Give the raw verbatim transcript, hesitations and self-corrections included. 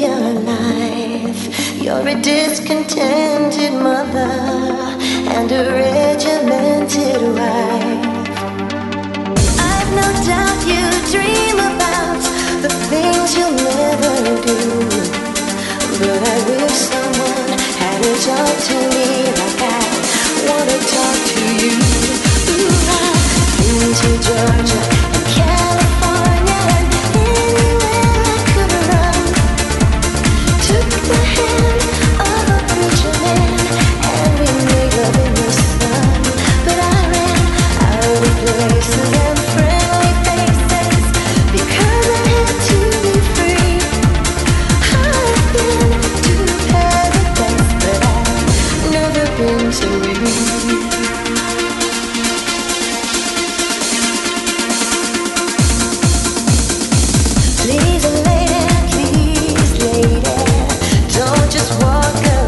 your life. You're a discontented mother and a regimented wife. I've no doubt you dream about the things you'll never do, but I wish someone had a talk to me like I wanna talk to you. Ooh, I've been to Georgia and California and anywhere I could run. Took the hand of a preacher man and we made love in the sun. But I ran out of places and friendly faces because I had to be free. I've been to paradise, but I've never been to you. Please, lady, please, lady, don't just walk away.